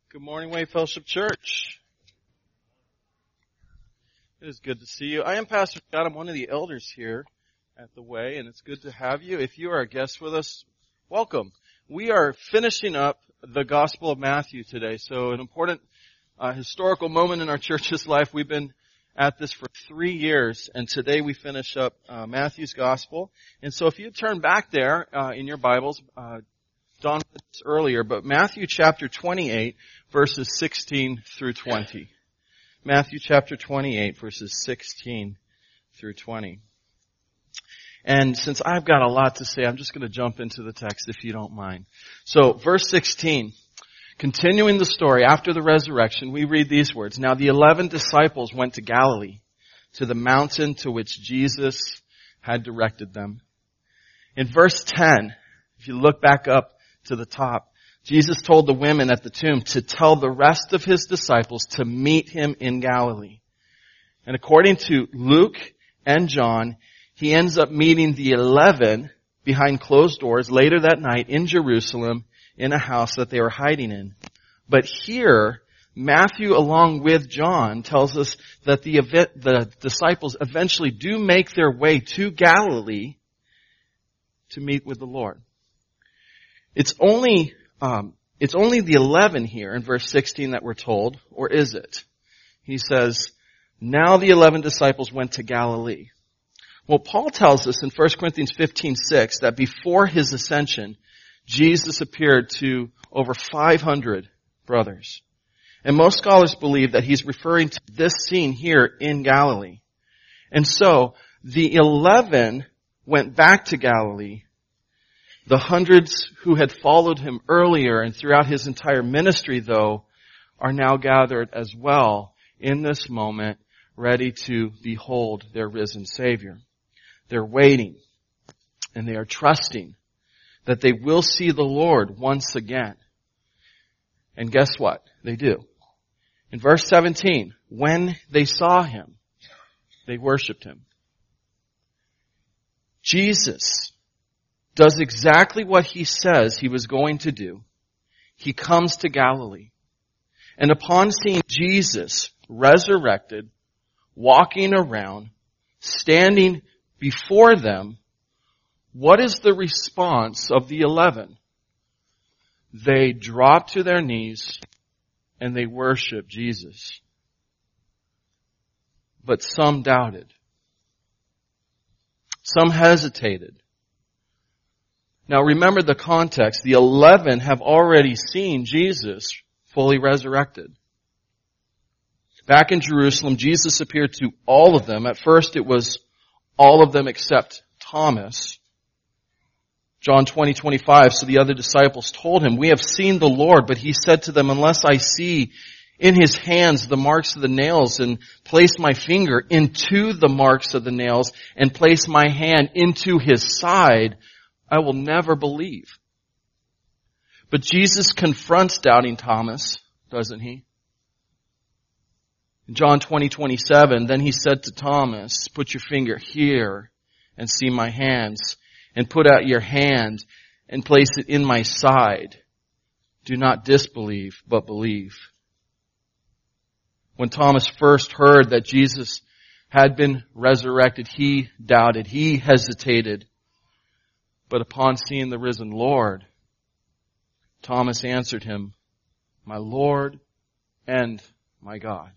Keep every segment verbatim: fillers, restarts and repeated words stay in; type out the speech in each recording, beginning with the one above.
Good morning, Way Fellowship Church. It is good to see you. I am Pastor Scott. I'm one of the elders here at the Way, and it's good to have you. If you are a guest with us, welcome. We are finishing up the Gospel of Matthew today, so an important uh, historical moment in our church's life. We've been at this for three years, and today we finish up uh, Matthew's Gospel. And so if you turn back there uh, in your Bibles, uh, Don said this earlier, but Matthew chapter twenty-eight, verses sixteen through twenty. Matthew chapter twenty-eight, verses sixteen through twenty. And since I've got a lot to say, I'm just going to jump into the text if you don't mind. So, verse sixteen, continuing the story after the resurrection, we read these words. Now the eleven disciples went to Galilee, to the mountain to which Jesus had directed them. In verse ten, if you look back up to the top, Jesus told the women at the tomb to tell the rest of his disciples to meet him in Galilee. And according to Luke and John, he ends up meeting the eleven behind closed doors later that night in Jerusalem in a house that they were hiding in. But here, Matthew, along with John, tells us that the, event, the disciples eventually do make their way to Galilee to meet with the Lord. It's only, um, it's only the eleven here in verse sixteen that we're told, or is it? He says, now the eleven disciples went to Galilee. Well, Paul tells us in First Corinthians fifteen six that before his ascension, Jesus appeared to over five hundred brothers. And most scholars believe that he's referring to this scene here in Galilee. And so, the eleven went back to Galilee. The hundreds who had followed him earlier and throughout his entire ministry, though, are now gathered as well in this moment, ready to behold their risen Savior. They're waiting, and they are trusting that they will see the Lord once again. And guess what? They do. In verse seventeen, when they saw him, they worshiped him. Jesus does exactly what he says he was going to do. He comes to Galilee. And upon seeing Jesus resurrected, walking around, standing before them, what is the response of the eleven? They drop to their knees and they worship Jesus. But some doubted. Some hesitated. Now remember the context. The eleven have already seen Jesus fully resurrected. Back in Jerusalem, Jesus appeared to all of them. At first it was all of them except Thomas. John twenty twenty-five, so the other disciples told him, we have seen the Lord, but he said to them, unless I see in his hands the marks of the nails and place my finger into the marks of the nails and place my hand into his side, I will never believe. But Jesus confronts doubting Thomas, doesn't he? In John twenty twenty-seven, then he said to Thomas, put your finger here and see my hands, and put out your hand and place it in my side. Do not disbelieve, but believe. When Thomas first heard that Jesus had been resurrected, he doubted, he hesitated. But upon seeing the risen Lord, Thomas answered him, my Lord and my God.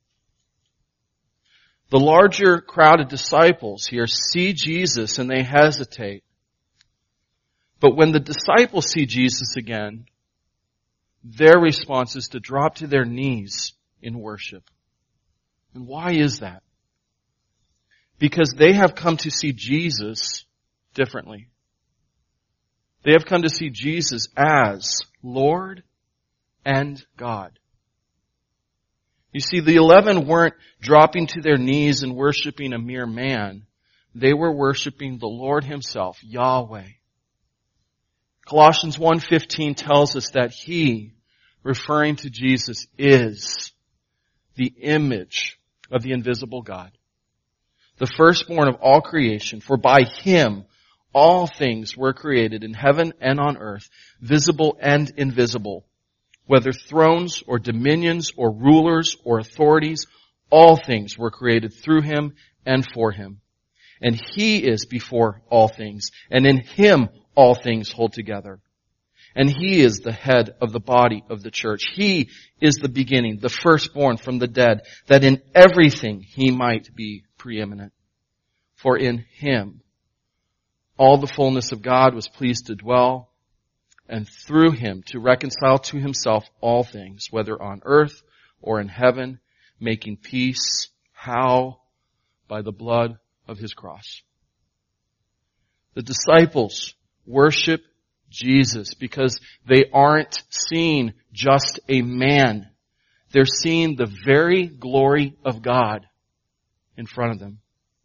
The larger crowd of disciples here see Jesus and they hesitate. But when the disciples see Jesus again, their response is to drop to their knees in worship. And why is that? Because they have come to see Jesus differently. They have come to see Jesus as Lord and God. You see, the eleven weren't dropping to their knees and worshiping a mere man. They were worshiping the Lord himself, Yahweh. Colossians one fifteen tells us that he, referring to Jesus, is the image of the invisible God, the firstborn of all creation, for by him all things were created in heaven and on earth, visible and invisible, whether thrones or dominions or rulers or authorities, all things were created through him and for him. And he is before all things, and in him all things hold together. And he is the head of the body of the church. He is the beginning, the firstborn from the dead, that in everything he might be preeminent. For in him all the fullness of God was pleased to dwell, and through him to reconcile to himself all things, whether on earth or in heaven, making peace. How? By the blood of his cross. The disciples worship Jesus because they aren't seeing just a man. They're seeing the very glory of God in front of them.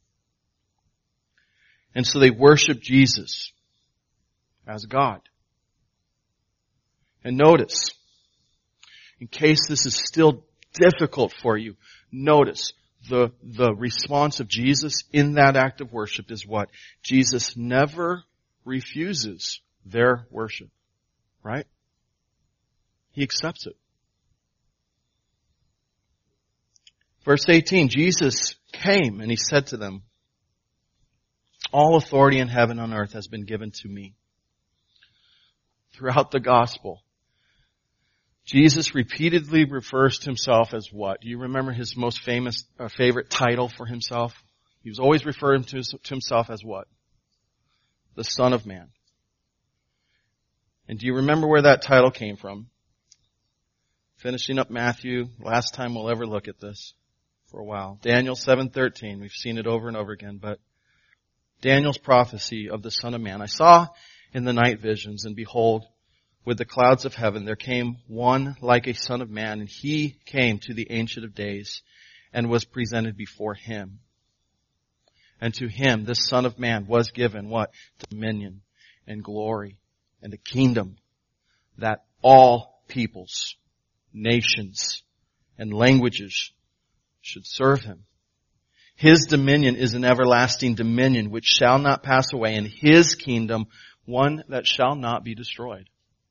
And so they worship Jesus as God. And notice, in case this is still difficult for you, notice the, the response of Jesus in that act of worship is what? Jesus never refuses their worship. Right? He accepts it. Verse eighteen, Jesus came and he said to them, all authority in heaven and on earth has been given to me. Throughout the gospel, Jesus repeatedly refers to himself as what? Do you remember his most famous, uh, favorite title for himself? He was always referring to, his, to himself as what? The Son of Man. And do you remember where that title came from? Finishing up Matthew, last time we'll ever look at this for a while. Daniel seven thirteen, we've seen it over and over again, but Daniel's prophecy of the Son of Man. I saw in the night visions, and behold, with the clouds of heaven there came one like a Son of Man, and he came to the Ancient of Days and was presented before him. And to him, this Son of Man, was given what? Dominion and glory and a kingdom, that all peoples, nations, and languages should serve him. His dominion is an everlasting dominion which shall not pass away, and his kingdom one that shall not be destroyed.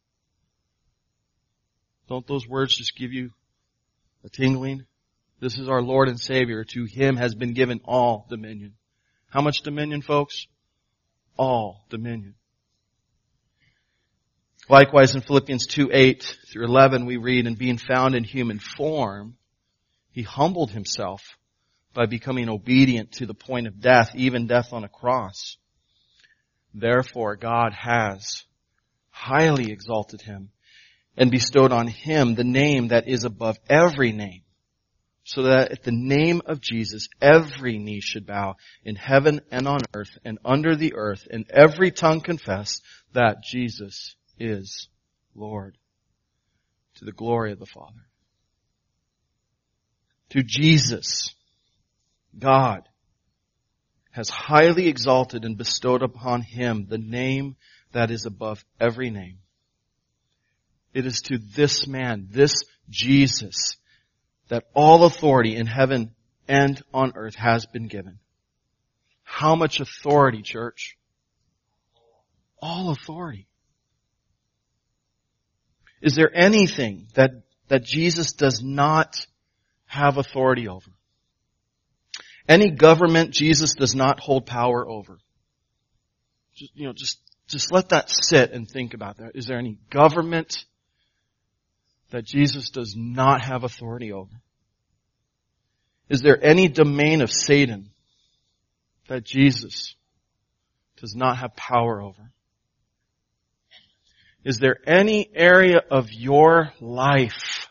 Don't those words just give you a tingling? This is our Lord and Savior. To him has been given all dominion. How much dominion, folks? All dominion. Likewise in Philippians two, eight through eleven we read, and being found in human form, he humbled himself by becoming obedient to the point of death, even death on a cross. Therefore God has highly exalted him and bestowed on him the name that is above every name, so that at the name of Jesus every knee should bow in heaven and on earth and under the earth, and every tongue confess that Jesus is Lord, to the glory of the Father. To Jesus, God has highly exalted and bestowed upon him the name that is above every name. It is to this man, this Jesus, that all authority in heaven and on earth has been given. How much authority, church? All authority. Is there anything that, that Jesus does not have authority over? Any government Jesus does not hold power over? Just, you know, just, just let that sit and think about that. Is there any government that Jesus does not have authority over? Is there any domain of Satan that Jesus does not have power over? Is there any area of your life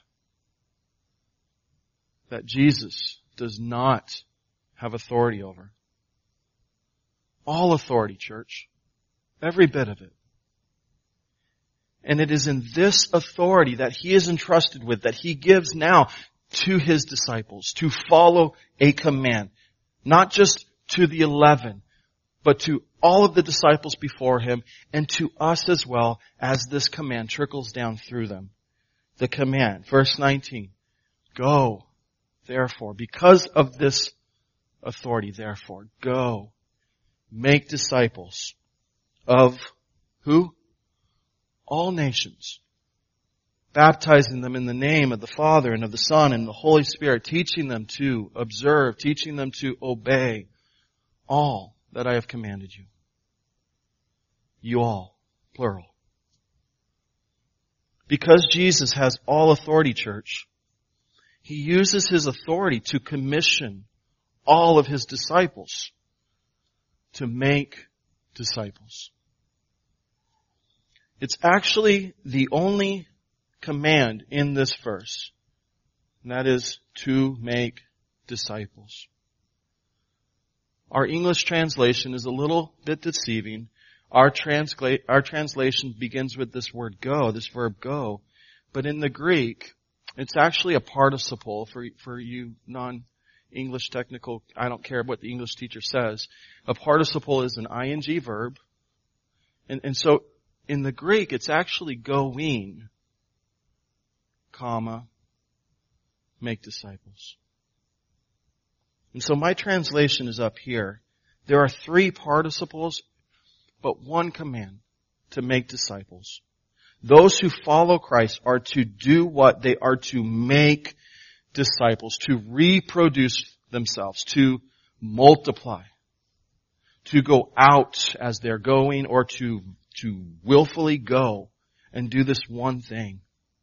that Jesus does not have authority over? All authority, church. Every bit of it. And it is in this authority that he is entrusted with, that he gives now to his disciples to follow a command. Not just to the eleven, but to all of the disciples before him, and to us as well, as this command trickles down through them. The command, verse nineteen, go, therefore, because of this authority, therefore, go, make disciples of who? All nations, baptizing them in the name of the Father and of the Son and the Holy Spirit, teaching them to observe, teaching them to obey all that I have commanded you. You all, plural. Because Jesus has all authority, church, He uses His authority to commission all of His disciples to make disciples. It's actually the only command in this verse, and that is to make disciples. Our English translation is a little bit deceiving. Our, transla- our translation begins with this word go, this verb go, but in the Greek, it's actually a participle for, for you non-English technical, I don't care what the English teacher says. A participle is an ing verb, and, and so in the Greek, it's actually going, comma, make disciples. And so my translation is up here. There are three participles, but one command, to make disciples. Those who follow Christ are to do what? They are to make disciples, to reproduce themselves, to multiply, to go out as they're going, or to, to willfully go and do this one thing.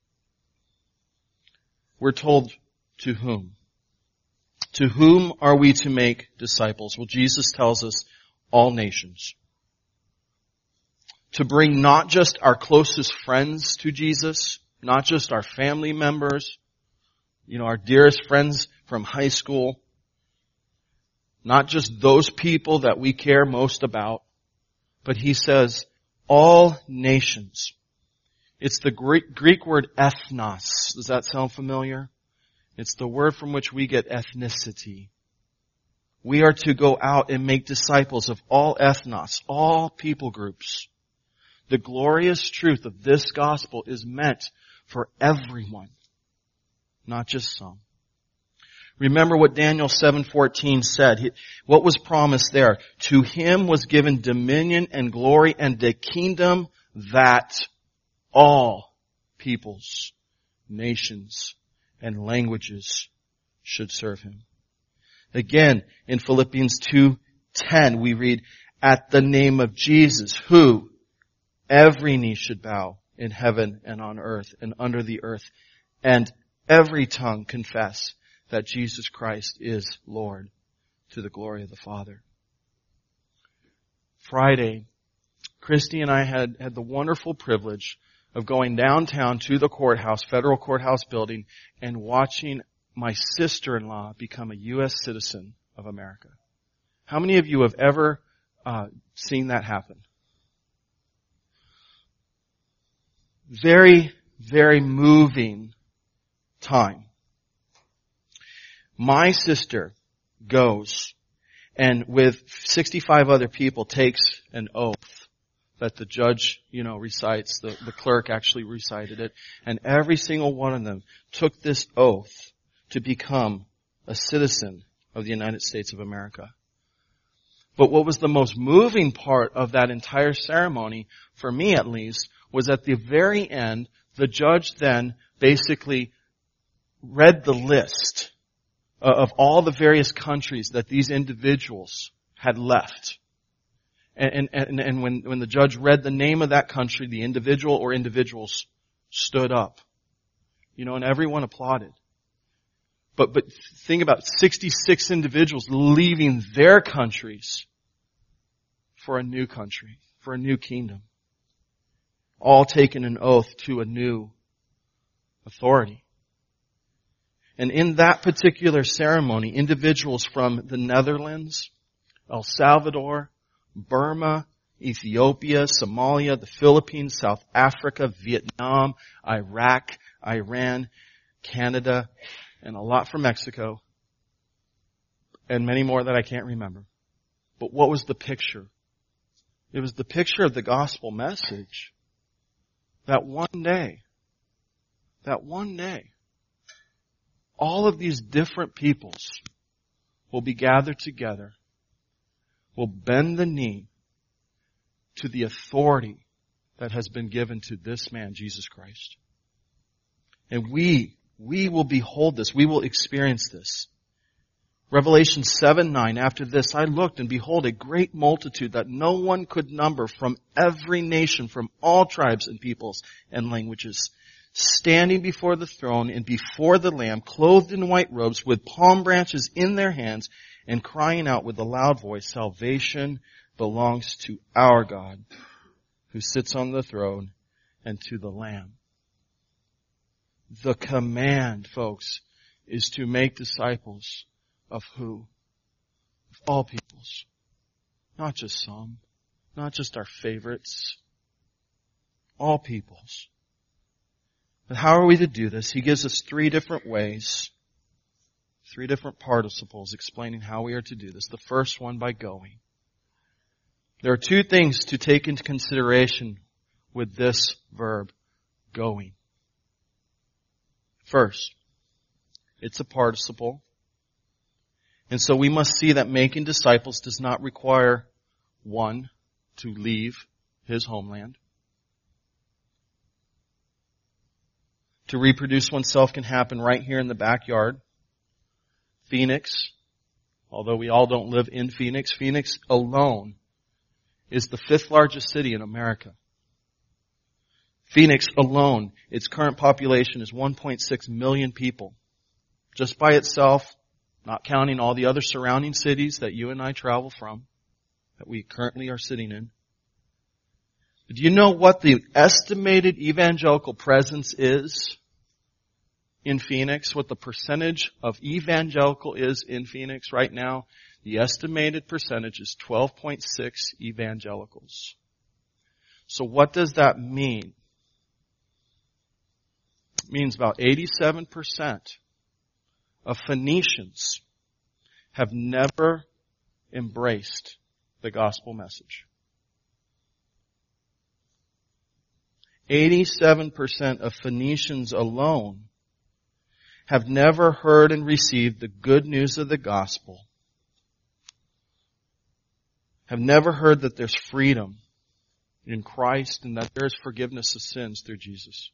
We're told to whom? To whom are we to make disciples? Well, Jesus tells us all nations. To bring not just our closest friends to Jesus, not just our family members, you know, our dearest friends from high school, not just those people that we care most about, but He says all nations. It's the Greek, Greek word ethnos. Does that sound familiar? It's the word from which we get ethnicity. We are to go out and make disciples of all ethnos, all people groups. The glorious truth of this gospel is meant for everyone, not just some. Remember what Daniel seven fourteen said. What was promised there? To Him was given dominion and glory and the kingdom that all peoples, nations, and languages should serve Him. Again, in Philippians two ten, we read, at the name of Jesus, who every knee should bow in heaven and on earth and under the earth, and every tongue confess that Jesus Christ is Lord, to the glory of the Father. Friday, Christy and I had, had the wonderful privilege of going downtown to the courthouse, federal courthouse building, and watching my sister-in-law become a U S citizen of America. How many of you have ever uh, seen that happen? Very, very moving time. My sister goes and with sixty-five other people takes an oath that the judge, you know, recites. The, the clerk actually recited it. And every single one of them took this oath to become a citizen of the United States of America. But what was the most moving part of that entire ceremony, for me at least, was at the very end, the judge then basically read the list of all the various countries that these individuals had left. And, and, and when, when the judge read the name of that country, the individual or individuals stood up. You know, and everyone applauded. But, but think about sixty-six individuals leaving their countries for a new country, for a new kingdom. All taking an oath to a new authority. And in that particular ceremony, individuals from the Netherlands, El Salvador, Burma, Ethiopia, Somalia, the Philippines, South Africa, Vietnam, Iraq, Iran, Canada, and a lot from Mexico, and many more that I can't remember. But what was the picture? It was the picture of the gospel message. That one day, that one day, all of these different peoples will be gathered together, will bend the knee to the authority that has been given to this man, Jesus Christ. And we, we will behold this. We will experience this. Revelation seven nine, after this I looked, and behold, a great multitude that no one could number, from every nation, from all tribes and peoples and languages, standing before the throne and before the Lamb, clothed in white robes, with palm branches in their hands, and crying out with a loud voice, salvation belongs to our God, who sits on the throne, and to the Lamb. The command, folks, is to make disciples of who? Of all peoples. Not just some. Not just our favorites. All peoples. But how are we to do this? He gives us three different ways. Three different participles explaining how we are to do this. The first one, by going. There are two things to take into consideration with this verb, going. First, it's a participle. And so we must see that making disciples does not require one to leave his homeland. To reproduce oneself can happen right here in the backyard. Phoenix, although we all don't live in Phoenix, Phoenix alone is the fifth largest city in America. Phoenix alone, its current population is one point six million people. Just by itself, not counting all the other surrounding cities that you and I travel from, that we currently are sitting in. But do you know what the estimated evangelical presence is in Phoenix? What the percentage of evangelical is in Phoenix right now? The estimated percentage is twelve point six evangelicals. So what does that mean? It means about eighty-seven percent of Phoenicians have never embraced the gospel message. eighty-seven percent of Phoenicians alone have never heard and received the good news of the gospel, have never heard that there's freedom in Christ and that there's forgiveness of sins through Jesus.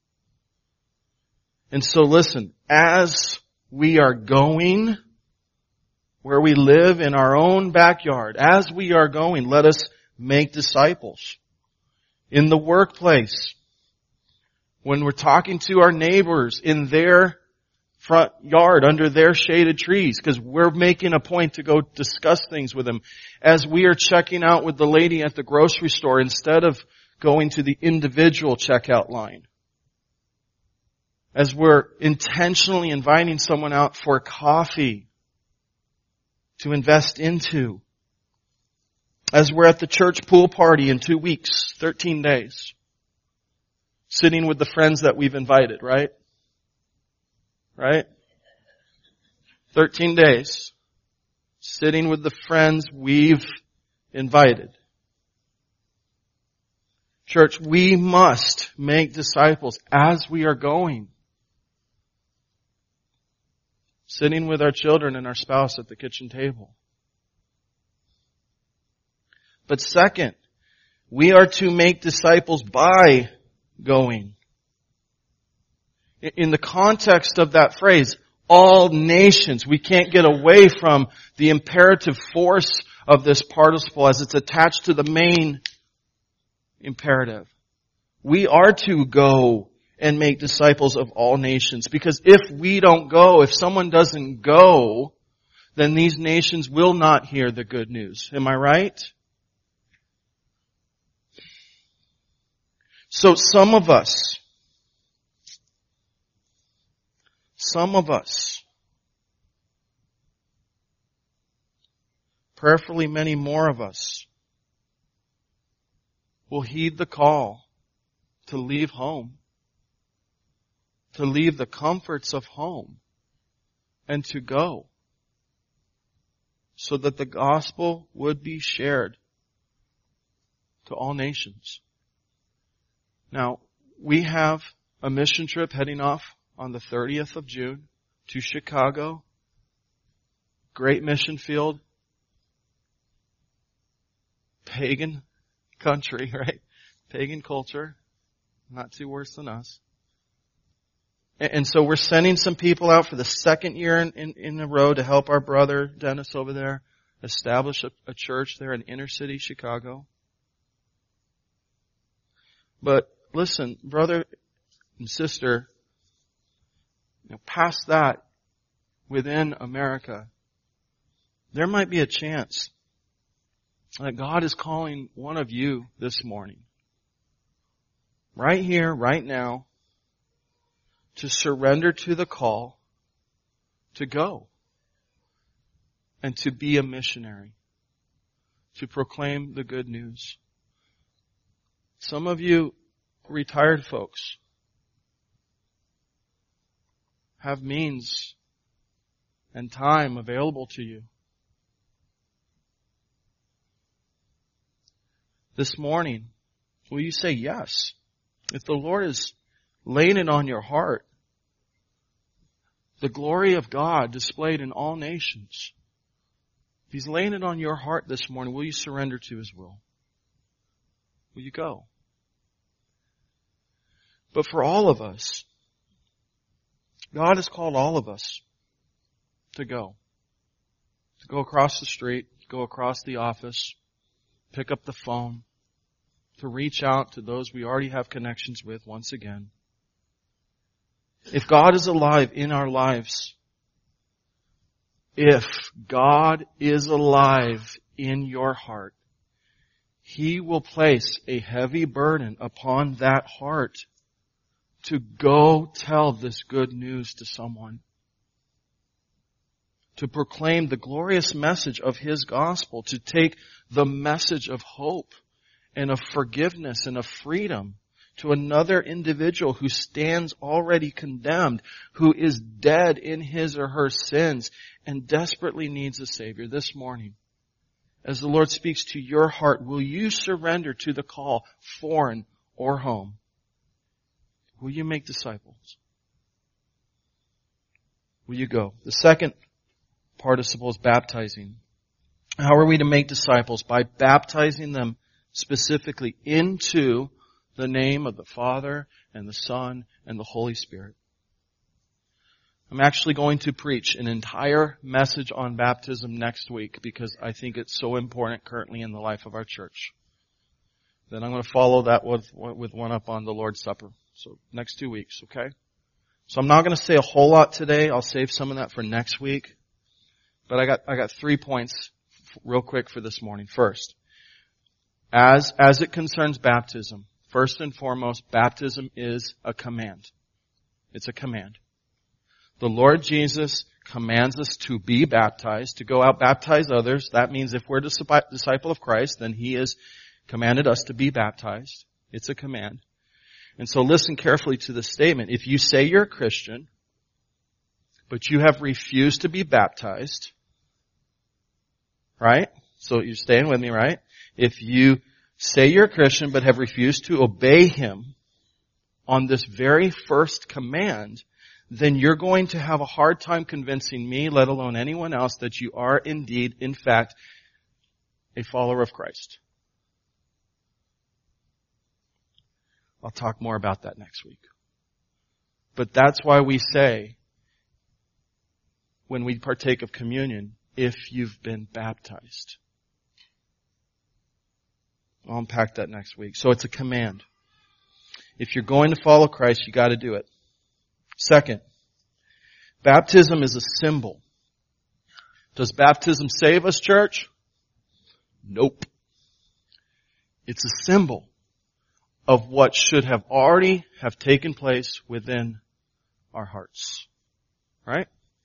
And so listen, as we are going where we live in our own backyard, as we are going, let us make disciples. In the workplace, when we're talking to our neighbors in their front yard, under their shaded trees, because we're making a point to go discuss things with them. As we are checking out with the lady at the grocery store, instead of going to the individual checkout line. As we're intentionally inviting someone out for coffee to invest into. As we're at the church pool party in two weeks, thirteen days. Sitting with the friends that we've invited, right? Right? thirteen days. Sitting with the friends we've invited. Church, we must make disciples as we are going. Sitting with our children and our spouse at the kitchen table. But second, we are to make disciples by going. In the context of that phrase, all nations, we can't get away from the imperative force of this participle as it's attached to the main imperative. We are to go and make disciples of all nations, because if we don't go, if someone doesn't go, then these nations will not hear the good news. Am I right? So some of us, some of us, prayerfully many more of us, will heed the call to leave home, to leave the comforts of home, and to go, so that the gospel would be shared to all nations. Now, we have a mission trip heading off on the thirtieth of June to Chicago. Great mission field. Pagan country, right? Pagan culture. Not too worse than us. And, and so we're sending some people out for the second year in, in, in a row to help our brother Dennis over there establish a, a church there in inner city Chicago. But listen, brother and sister, you know, past that, within America, there might be a chance that God is calling one of you this morning, right here, right now, to surrender to the call to go and to be a missionary, to proclaim the good news. Some of you retired folks have means and time available to you. This morning, will you say yes? If the Lord is laying it on your heart, the glory of God displayed in all nations, if He's laying it on your heart this morning, will you surrender to His will? Will you go? But for all of us, God has called all of us to go. To go across the street, to go across the office, pick up the phone, to reach out to those we already have connections with once again. If God is alive in our lives, if God is alive in your heart, He will place a heavy burden upon that heart to go tell this good news to someone. To proclaim the glorious message of His gospel, to take the message of hope and of forgiveness and of freedom to another individual who stands already condemned, who is dead in his or her sins and desperately needs a Savior this morning. As the Lord speaks to your heart, will you surrender to the call, foreign or home? Will you make disciples? Will you go? The second participle is baptizing. How are we to make disciples? By baptizing them specifically into the name of the Father and the Son and the Holy Spirit. I'm actually going to preach an entire message on baptism next week because I think it's so important currently in the life of our church. Then I'm going to follow that with, with one up on the Lord's Supper. So next two weeks, okay? So I'm not going to say a whole lot today. I'll save some of that for next week. But I got, I got three points real quick for this morning. First, as, as it concerns baptism, first and foremost, baptism is a command. It's a command. The Lord Jesus commands us to be baptized, to go out baptize others. That means if we're a disciple of Christ, then He has commanded us to be baptized. It's a command. And so listen carefully to this statement. If you say you're a Christian, but you have refused to be baptized, right? So you're staying with me, right? If you say you're a Christian, but have refused to obey Him on this very first command, then you're going to have a hard time convincing me, let alone anyone else, that you are indeed, in fact, a follower of Christ. I'll talk more about that next week. But that's why we say, when we partake of communion, if you've been baptized. I'll unpack that next week. So it's a command. If you're going to follow Christ, you got to do it. Second, baptism is a symbol. Does baptism save us, church? Nope. It's a symbol of what should have already have taken place within our hearts. Right?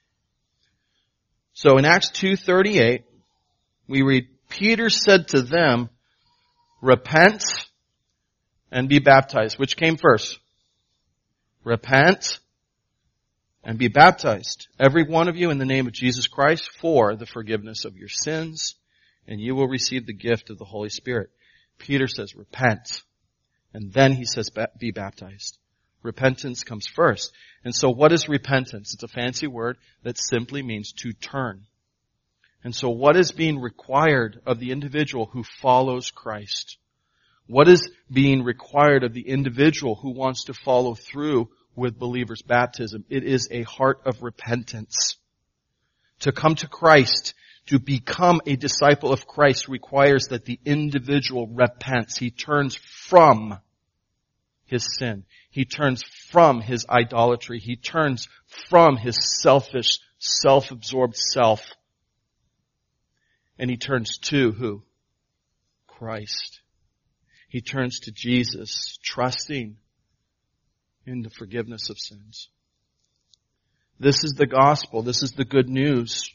So in Acts two thirty-eight, we read, Peter said to them, repent and be baptized. Which came first? Repent and be baptized, every one of you, in the name of Jesus Christ for the forgiveness of your sins, and you will receive the gift of the Holy Spirit. Peter says, repent. And then he says, be baptized. Repentance comes first. And so what is repentance? It's a fancy word that simply means to turn. And so what is being required of the individual who follows Christ? What is being required of the individual who wants to follow through with believers' baptism. It is a heart of repentance. To come to Christ, to become a disciple of Christ, requires that the individual repents. He turns from his sin. He turns from his idolatry. He turns from his selfish, self-absorbed self. And he turns to who? Christ. He turns to Jesus, trusting in the forgiveness of sins. This is the gospel. This is the good news.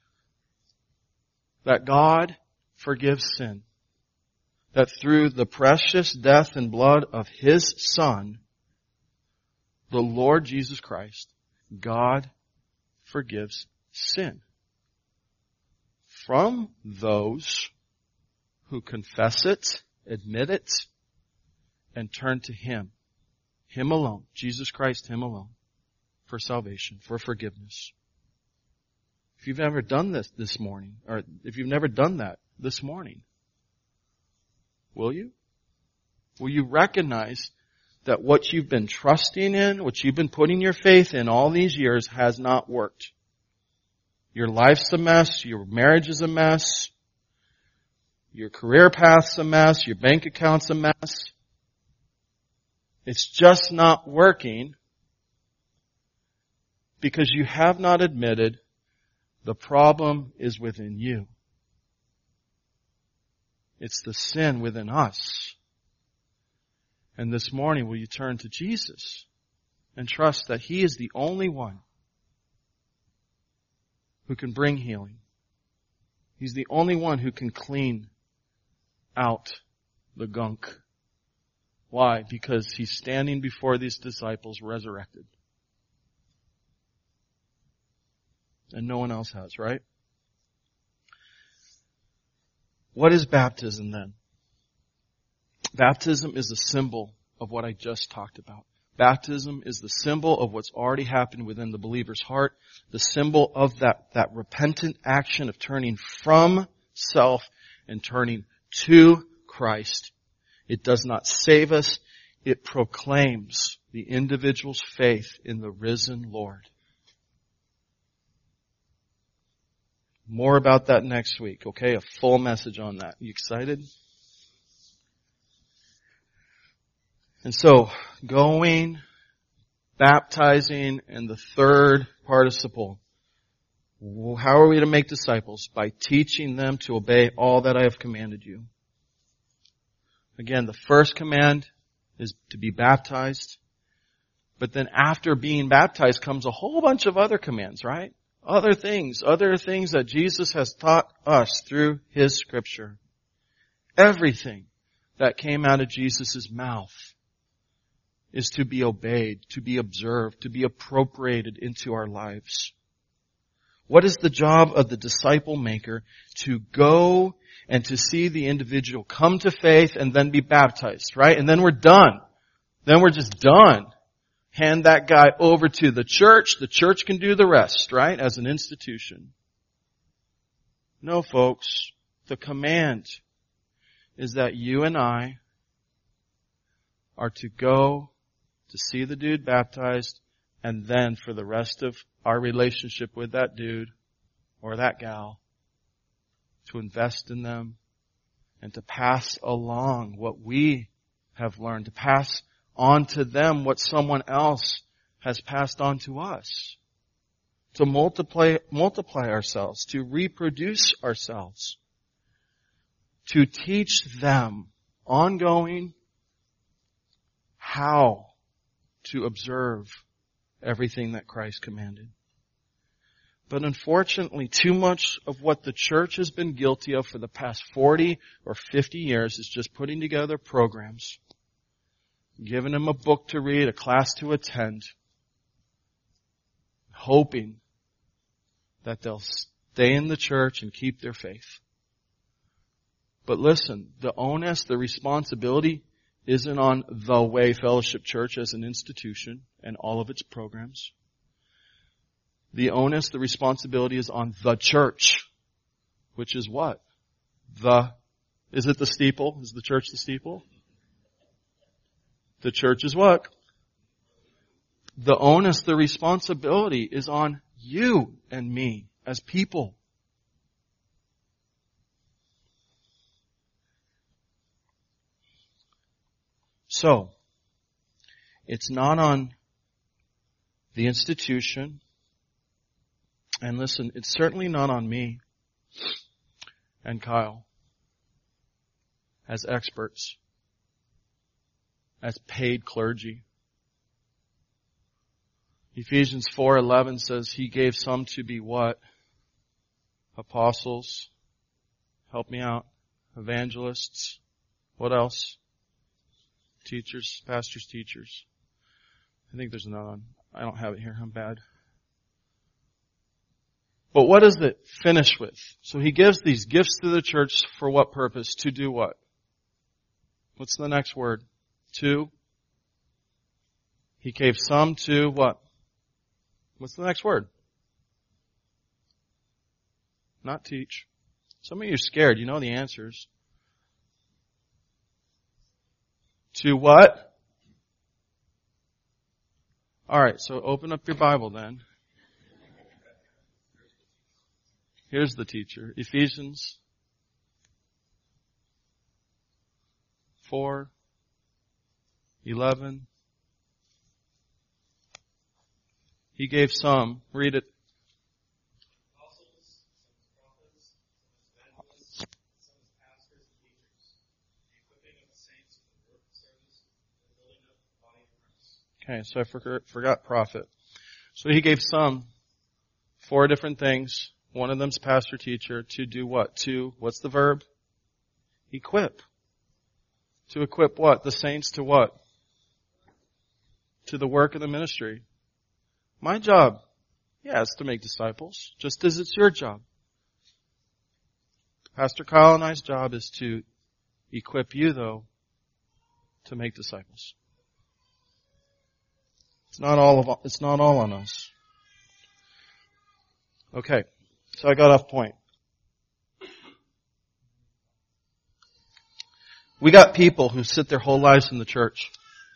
That God forgives sin. That through the precious death and blood of His Son, the Lord Jesus Christ, God forgives sin. From those who confess it, admit it, and turn to Him. Him alone. Jesus Christ, Him alone. For salvation, for forgiveness. If you've never done this this morning, or if you've never done that this morning, will you? Will you recognize that what you've been trusting in, what you've been putting your faith in all these years has not worked? Your life's a mess, your marriage is a mess, your career path's a mess, your bank account's a mess. It's just not working because you have not admitted the problem is within you. It's the sin within us. And this morning, will you turn to Jesus and trust that He is the only one who can bring healing. He's the only one who can clean out the gunk. Why? Because He's standing before these disciples resurrected. And no one else has, right? What is baptism then? Baptism is a symbol of what I just talked about. Baptism is the symbol of what's already happened within the believer's heart, the symbol of that, that repentant action of turning from self and turning to Christ. It does not save us. It proclaims the individual's faith in the risen Lord. More about that next week, okay? A full message on that. You excited? And so, going, baptizing, and the third participle. How are we to make disciples? By teaching them to obey all that I have commanded you. Again, the first command is to be baptized. But then after being baptized comes a whole bunch of other commands, right? Other things, other things that Jesus has taught us through His Scripture. Everything that came out of Jesus' mouth is to be obeyed, to be observed, to be appropriated into our lives. What is the job of the disciple maker? To go and to see the individual come to faith and then be baptized, right? And then we're done. Then we're just done. Hand that guy over to the church. The church can do the rest, right? As an institution. No, folks. The command is that you and I are to go to see the dude baptized, and then for the rest of our relationship with that dude or that gal, to invest in them and to pass along what we have learned, to pass on to them what someone else has passed on to us, to multiply, multiply ourselves, to reproduce ourselves, to teach them ongoing how to observe everything that Christ commanded. But unfortunately, too much of what the church has been guilty of for the past forty or fifty years is just putting together programs, giving them a book to read, a class to attend, hoping that they'll stay in the church and keep their faith. But listen, the onus, the responsibility isn't on the Way Fellowship Church as an institution and all of its programs. The onus, the responsibility is on the church, which is what? The, is it the steeple? Is the church the steeple? The church is what? The onus, the responsibility is on you and me as people. So, it's not on the institution, and listen, it's certainly not on me and Kyle as experts, as paid clergy. Ephesians four eleven says he gave some to be what? Apostles. Help me out. Evangelists. What else? Teachers, pastors, teachers. I think there's another one. I don't have it here. I'm bad. But what does it finish with? So he gives these gifts to the church for what purpose? To do what? What's the next word? To? He gave some to what? What's the next word? Not teach. Some of you are scared. You know the answers. To what? Alright, so open up your Bible then. Here's the teacher. Ephesians four eleven. He gave some. Read it. Okay, so I forgot, forgot prophet. So he gave some, four different things. One of them's pastor teacher. To do what? To, what's the verb? Equip. To equip what? The saints to what? To the work of the ministry. My job, yeah, is to make disciples, just as it's your job. Pastor Kyle and I's job is to equip you, though, to make disciples. It's not all of, it's not all on us. Okay. So I got off point. We got people who sit their whole lives in the church.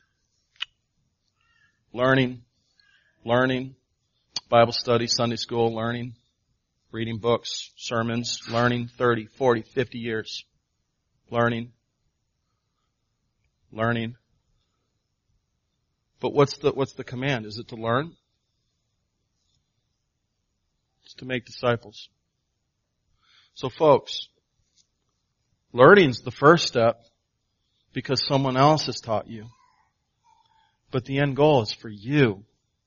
Learning, learning, Bible study, Sunday school, learning, reading books, sermons, learning thirty, forty, fifty years. Learning, learning. But what's the, what's the command? Is it to learn? It's to make disciples. So folks, learning's the first step because someone else has taught you. But the end goal is for you.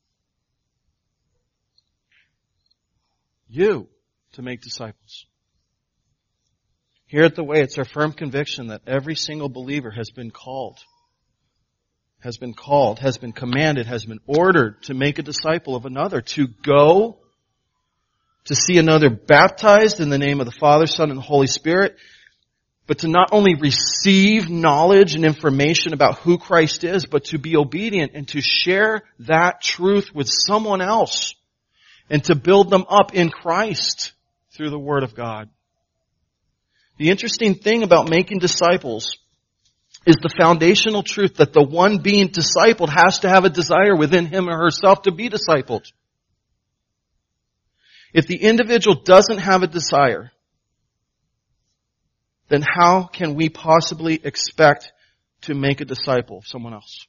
You to make disciples. Here at The Way, it's our firm conviction that every single believer has been called. Has been called, has been commanded, has been ordered to make a disciple of another, to go, to see another baptized in the name of the Father, Son, and the Holy Spirit, but to not only receive knowledge and information about who Christ is, but to be obedient and to share that truth with someone else and to build them up in Christ through the Word of God. The interesting thing about making disciples is the foundational truth that the one being discipled has to have a desire within him or herself to be discipled. If the individual doesn't have a desire, then how can we possibly expect to make a disciple of someone else?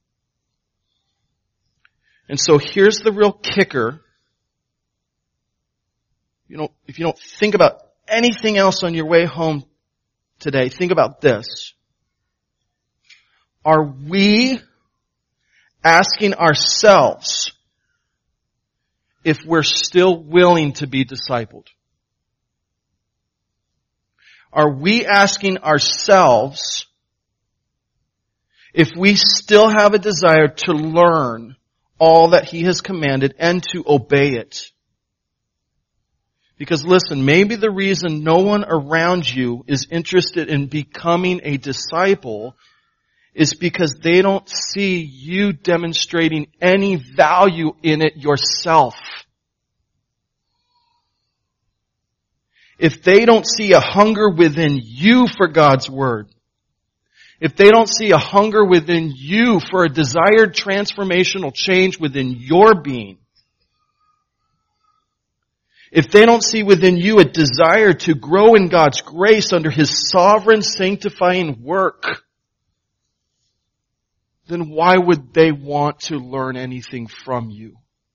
And so here's the real kicker. You know, if you don't think about anything else on your way home today, think about this. Are we asking ourselves if we're still willing to be discipled? Are we asking ourselves if we still have a desire to learn all that He has commanded and to obey it? Because listen, maybe the reason no one around you is interested in becoming a disciple is because they don't see you demonstrating any value in it yourself. If they don't see a hunger within you for God's Word, if they don't see a hunger within you for a desired transformational change within your being, if they don't see within you a desire to grow in God's grace under His sovereign sanctifying work, then why would they want to learn anything from you?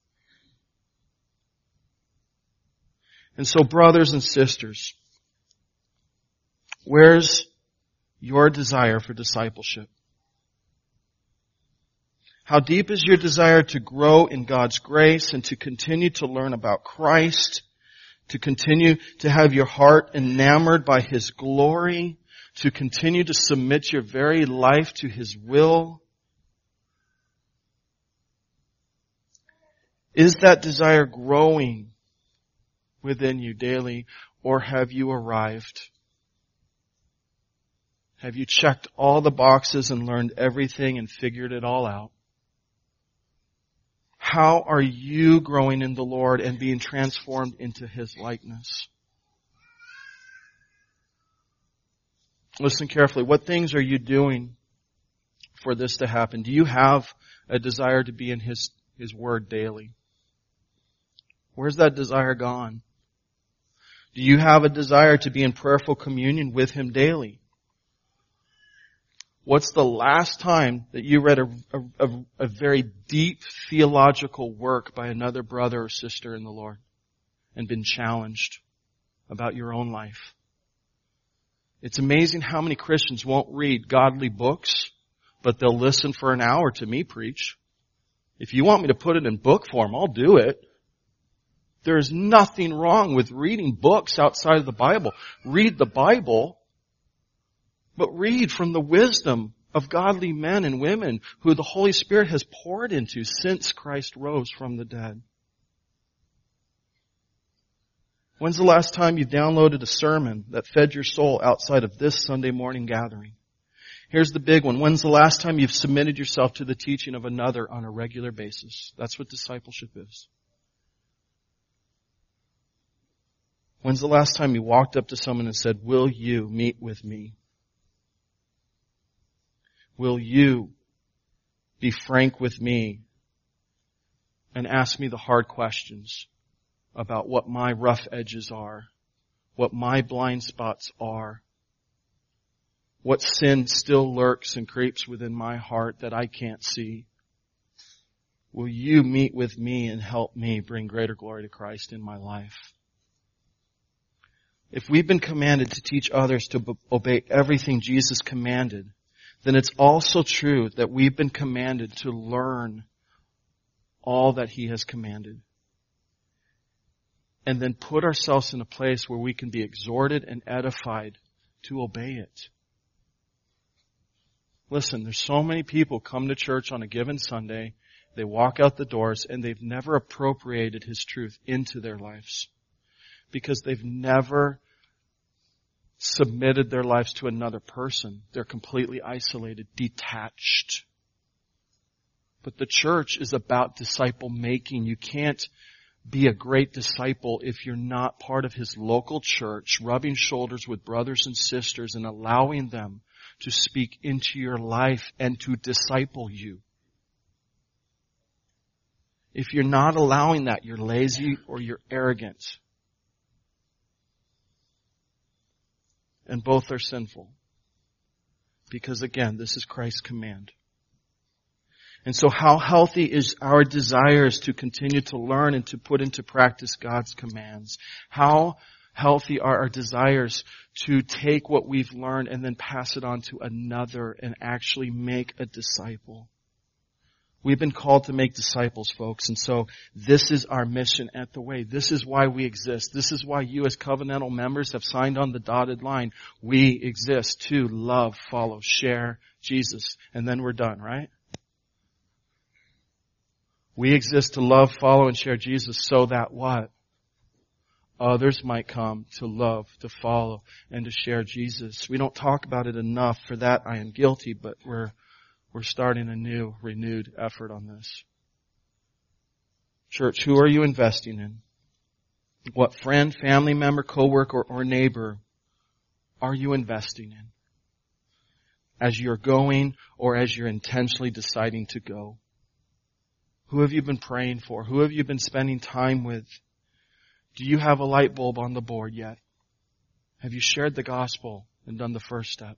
And so, brothers and sisters, where's your desire for discipleship? How deep is your desire to grow in God's grace and to continue to learn about Christ, to continue to have your heart enamored by His glory, to continue to submit your very life to His will? Is that desire growing within you daily, or have you arrived? Have you checked all the boxes and learned everything and figured it all out? How are you growing in the Lord and being transformed into His likeness? Listen carefully. What things are you doing for this to happen? Do you have a desire to be in His, His Word daily? Where's that desire gone? Do you have a desire to be in prayerful communion with Him daily? What's the last time that you read a, a, a very deep theological work by another brother or sister in the Lord and been challenged about your own life? It's amazing how many Christians won't read godly books, but they'll listen for an hour to me preach. If you want me to put it in book form, I'll do it. There's nothing wrong with reading books outside of the Bible. Read the Bible, but read from the wisdom of godly men and women who the Holy Spirit has poured into since Christ rose from the dead. When's the last time you downloaded a sermon that fed your soul outside of this Sunday morning gathering? Here's the big one. When's the last time you've submitted yourself to the teaching of another on a regular basis? That's what discipleship is. When's the last time you walked up to someone and said, "Will you meet with me? Will you be frank with me and ask me the hard questions about what my rough edges are, what my blind spots are, what sin still lurks and creeps within my heart that I can't see? Will you meet with me and help me bring greater glory to Christ in my life?" If we've been commanded to teach others to b- obey everything Jesus commanded, then it's also true that we've been commanded to learn all that He has commanded. And then put ourselves in a place where we can be exhorted and edified to obey it. Listen, there's so many people come to church on a given Sunday, they walk out the doors, and they've never appropriated His truth into their lives. Because they've never submitted their lives to another person. They're completely isolated, detached. But the church is about disciple making. You can't be a great disciple if you're not part of His local church, rubbing shoulders with brothers and sisters and allowing them to speak into your life and to disciple you. If you're not allowing that, you're lazy or you're arrogant. And both are sinful. Because again, this is Christ's command. And so how healthy is our desires to continue to learn and to put into practice God's commands? How healthy are our desires to take what we've learned and then pass it on to another and actually make a disciple? We've been called to make disciples, folks, and so this is our mission at The Way. This is why we exist. This is why you as covenantal members have signed on the dotted line. We exist to love, follow, share Jesus, and then we're done, right? We exist to love, follow, and share Jesus so that what? Others might come to love, to follow, and to share Jesus. We don't talk about it enough. For that I am guilty, but we're We're starting a new, renewed effort on this. Church, who are you investing in? What friend, family member, coworker, or neighbor are you investing in? as you're going or as you're intentionally deciding to go? Who have you been praying for? Who have you been spending time with? Do you have a light bulb on the board yet? Have you shared the gospel and done the first step?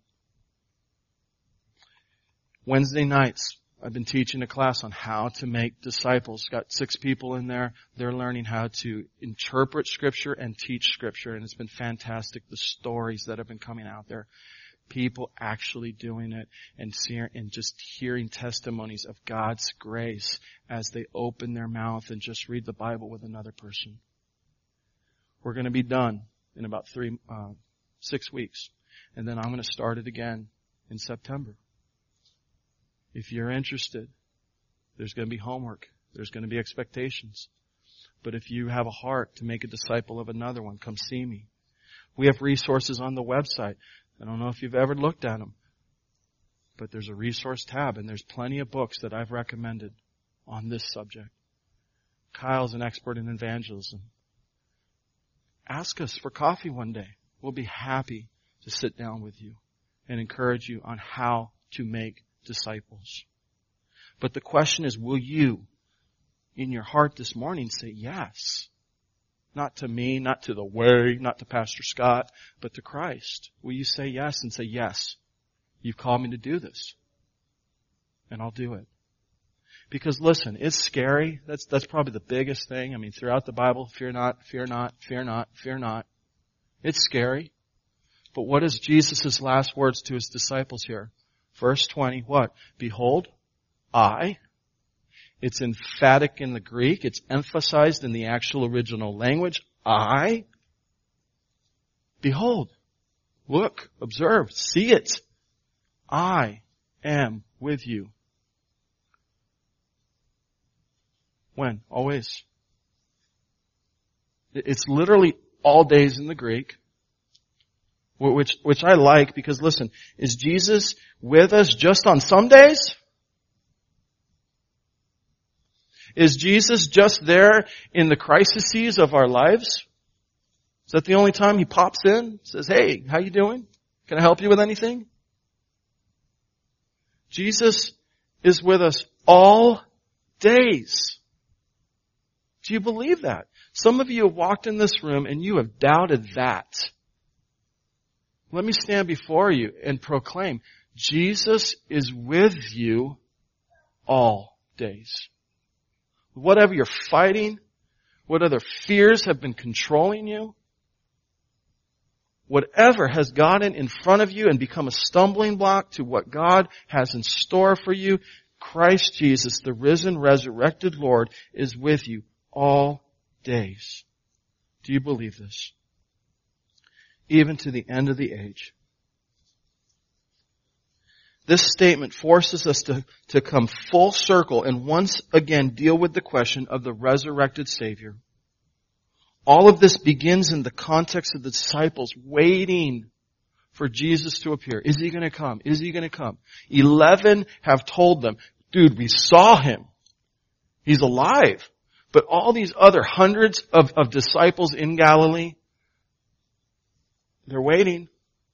Wednesday nights, I've been teaching a class on how to make disciples. Got six people in there. They're learning how to interpret Scripture and teach Scripture, and it's been fantastic, the stories that have been coming out there. People actually doing it and seeing and just hearing testimonies of God's grace as they open their mouth and just read the Bible with another person. We're going to be done in about three, uh, six weeks. And then I'm going to start it again in September. If you're interested, there's going to be homework. There's going to be expectations. But if you have a heart to make a disciple of another one, come see me. We have resources on the website. I don't know if you've ever looked at them, but there's a resource tab and there's plenty of books that I've recommended on this subject. Kyle's an expert in evangelism. Ask us for coffee one day. We'll be happy to sit down with you and encourage you on how to make disciples. But the question is, will you, in your heart this morning, say yes? Not to me, not to the way, not to Pastor Scott, but to Christ. Will you say yes and say, yes, you've called me to do this, and I'll do it? Because listen, it's scary. That's, that's probably the biggest thing. I mean, throughout the Bible, fear not, fear not, fear not, fear not. It's scary. But what is Jesus' last words to his disciples here? Verse twenty, what? Behold, I. It's emphatic in the Greek. It's emphasized in the actual original language. I. Behold. Look, observe, see it. I am with you. When? Always. It's literally all days in the Greek. Which, which I like because listen, is Jesus with us just on some days? Is Jesus just there in the crises of our lives? Is that the only time he pops in? Says, hey, how you doing? Can I help you with anything? Jesus is with us all days. Do you believe that? Some of you have walked in this room and you have doubted that. Let me stand before you and proclaim, Jesus is with you all days. Whatever you're fighting, what other fears have been controlling you, whatever has gotten in front of you and become a stumbling block to what God has in store for you, Christ Jesus, the risen, resurrected Lord, is with you all days. Do you believe this? Even to the end of the age. This statement forces us to, to come full circle and once again deal with the question of the resurrected Savior. All of this begins in the context of the disciples waiting for Jesus to appear. Is he going to come? Is he going to come? Eleven have told them, dude, we saw him. He's alive. But all these other hundreds of, of disciples in Galilee, they're waiting.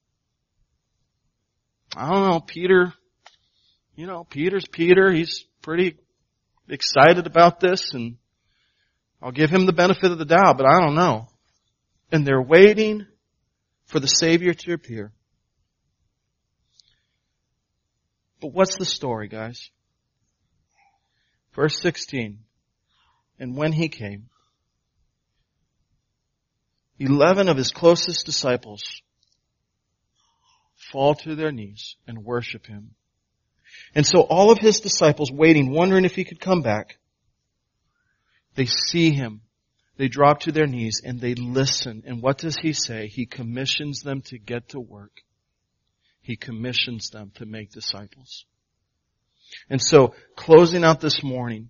I don't know, Peter, you know, Peter's Peter. He's pretty excited about this, and I'll give him the benefit of the doubt, but I don't know. And they're waiting for the Savior to appear. But what's the story, guys? Verse sixteen. And when he came, eleven of his closest disciples fall to their knees and worship him. And so all of his disciples waiting, wondering if he could come back, they see him. They drop to their knees and they listen. And what does he say? He commissions them to get to work. He commissions them to make disciples. And so, closing out this morning,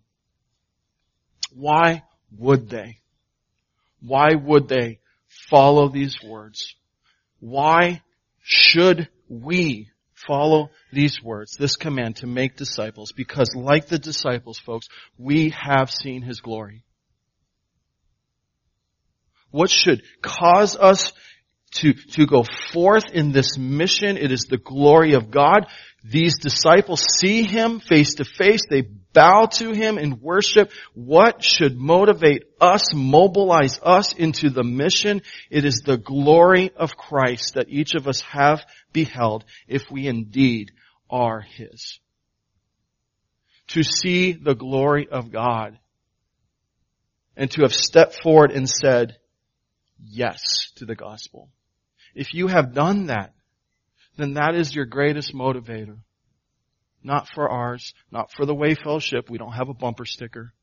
why would they? Why would they follow these words? Why should we follow these words, this command to make disciples? Because like the disciples, folks, we have seen his glory. What should cause us to, to go forth in this mission. It is the glory of God. These disciples see Him face to face. They bow to Him in worship. What should motivate us, mobilize us into the mission? It is the glory of Christ that each of us have beheld if we indeed are His. To see the glory of God and to have stepped forward and said yes to the gospel. If you have done that, then that is your greatest motivator. Not for ours, not for the Way Fellowship. We don't have a bumper sticker.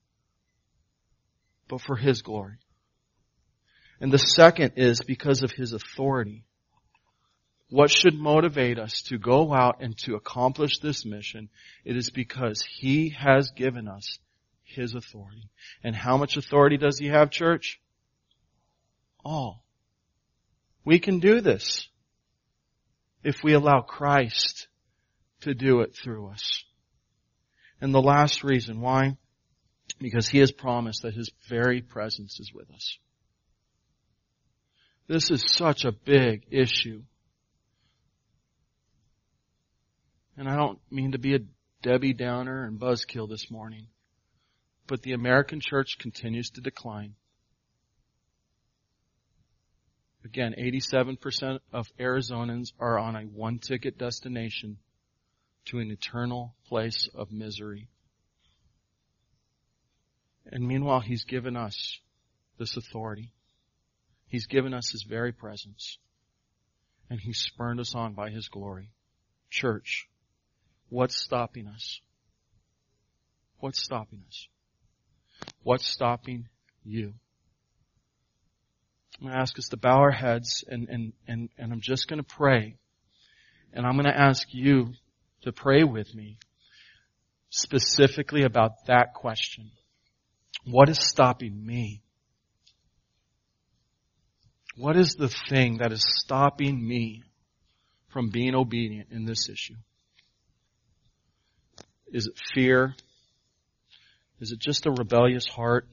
But for His glory. And the second is because of His authority. What should motivate us to go out and to accomplish this mission? It is because He has given us His authority. And how much authority does He have, church? All. We can do this if we allow Christ to do it through us. And the last reason why? Because He has promised that His very presence is with us. This is such a big issue. And I don't mean to be a Debbie Downer and buzzkill this morning, but the American church continues to decline. Again, eighty-seven percent of Arizonans are on a one-ticket destination to an eternal place of misery. And meanwhile, He's given us this authority. He's given us His very presence. And He spurned us on by His glory. Church, what's stopping us? What's stopping us? What's stopping you? I'm going to ask us to bow our heads, and, and, and, and I'm just going to pray. And I'm going to ask you to pray with me specifically about that question. What is stopping me? What is the thing that is stopping me from being obedient in this issue? Is it fear? Is it just a rebellious heart?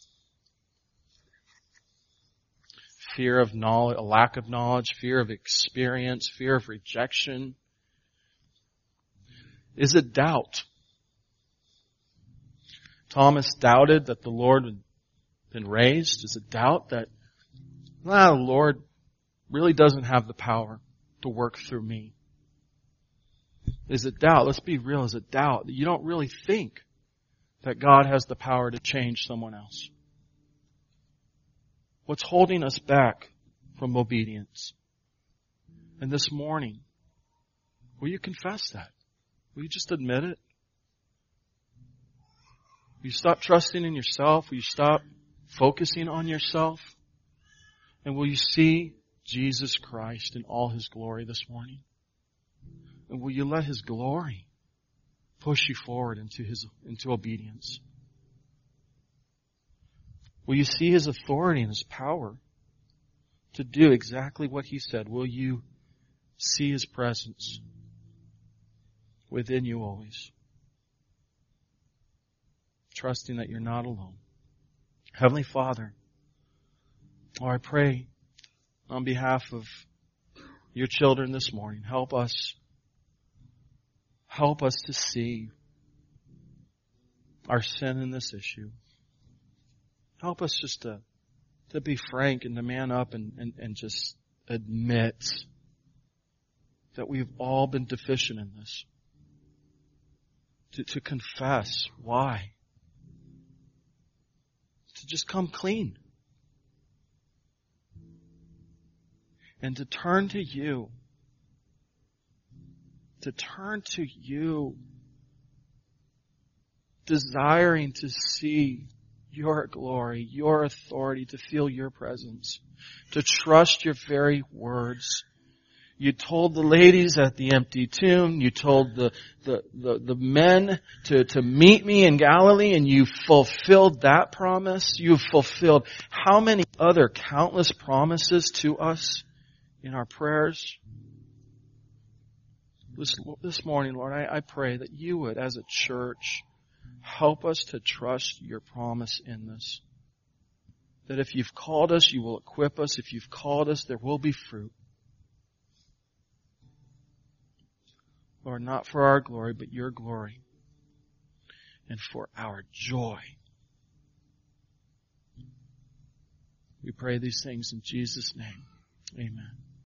Fear of knowledge, a lack of knowledge, fear of experience, fear of rejection? Is it doubt? Thomas doubted that the Lord had been raised. Is it doubt that, well, the Lord really doesn't have the power to work through me? Is it doubt? Let's be real. Is it doubt that you don't really think that God has the power to change someone else? What's holding us back from obedience? And this morning, will you confess that? Will you just admit it? Will you stop trusting in yourself? Will you stop focusing on yourself? And will you see Jesus Christ in all His glory this morning? And will you let His glory push you forward into His, into obedience? Will you see His authority and His power to do exactly what He said? Will you see His presence within you always? Trusting that you're not alone. Heavenly Father, Lord, I pray on behalf of your children this morning, help us, help us to see our sin in this issue. Help us just to, to be frank and to man up and, and, and just admit that we've all been deficient in this. To, to confess why. To just come clean. And to turn to you. To turn to you. Desiring to see your glory, your authority, to feel your presence, to trust your very words. You told the ladies at the empty tomb, you told the, the, the, the men to, to meet me in Galilee, and you fulfilled that promise. You've fulfilled how many other countless promises to us in our prayers? This, this morning, Lord, I, I pray that you would, as a church, help us to trust your promise in this. that if you've called us, you will equip us. If you've called us, there will be fruit. Lord, not for our glory, but your glory and for our joy. We pray these things in Jesus' name. Amen.